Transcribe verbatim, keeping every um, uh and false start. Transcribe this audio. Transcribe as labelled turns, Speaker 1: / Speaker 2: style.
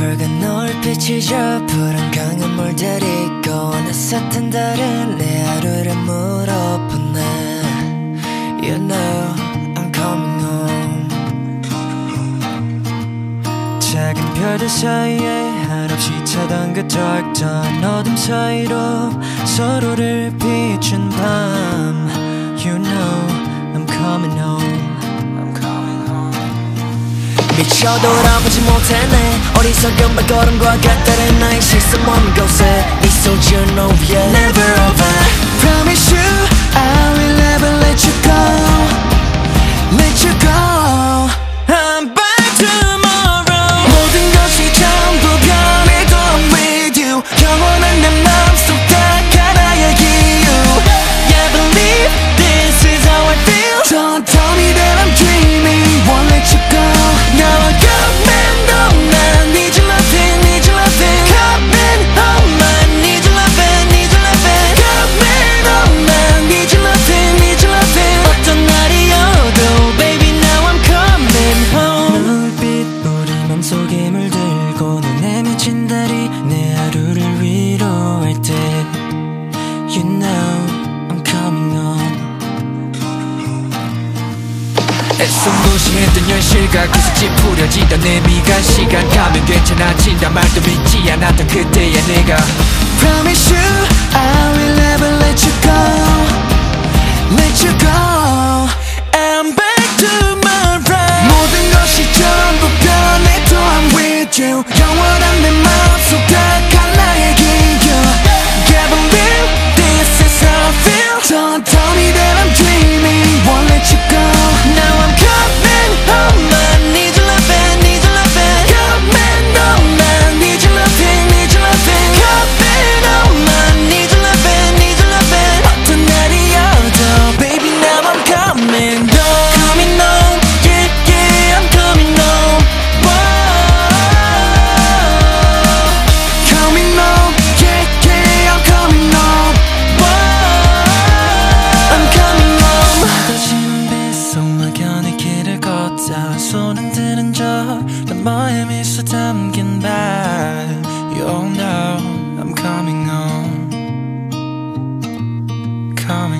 Speaker 1: 붉은 노을빛이 저 푸른 강연물 데리고 어느새 다른 내 하루를 물어보네. You know I'm coming home. 작은 별들 사이에 한없이 차던 그 dark dawn 어둠 사이로 서로를 비춘 밤. You know I'm coming home. 미쳐 돌아보지 못했네. 어리석은 발걸음과 같다른 나의 시선 먼 곳에 있어 you know yeah never over. Promise you I will never let you go. Let you go. I'm back tomorrow. 모든 것이 전부 변해도 I'm with you. 영원한 내 맘속 딱 하나의 기유. Yeah believe this is how I feel. Don't tell me that I'm dreaming. Won't let you go. Now I'm coming home. I need your loving, need your loving. Coming home. I need your loving, need your loving. Coming home. I need your loving, need your loving. 어떤 날이어도 baby now I'm coming home. 눈빛 우리 맘속에 물들고 눈에 맺힌 달이 내 하루를 위로할 때 You know I'm coming home. 애써 무시했던 현실과 계속 찌푸려지던 내 미간 시간 가면 괜찮아진단 말도 믿지 않았던 그때의 내가 Promise you I will never let you go. Let you go. I'm back tomorrow. 모든 것이 전부 변해도 I'm with you. 영원한 내 마음속 딱 하나의 기유. Yeah believe this is how I feel. Don't tell me that I'm dreaming. Won't let you go. Now I'm coming home. I need your loving, need your loving. Coming home. I need your loving, need your loving. Coming home. I need your loving, need your loving. 어떤 날이어도 baby now I'm coming home. Coming home. Yeah yeah I'm coming home. Whoa. Coming home. Yeah yeah I'm coming home. Whoa. I'm coming home. 쏟아지는 빗속 막연히 길을 걷다 소름 드는 저 너머의 미소 담긴 발 You know I'm coming home. Coming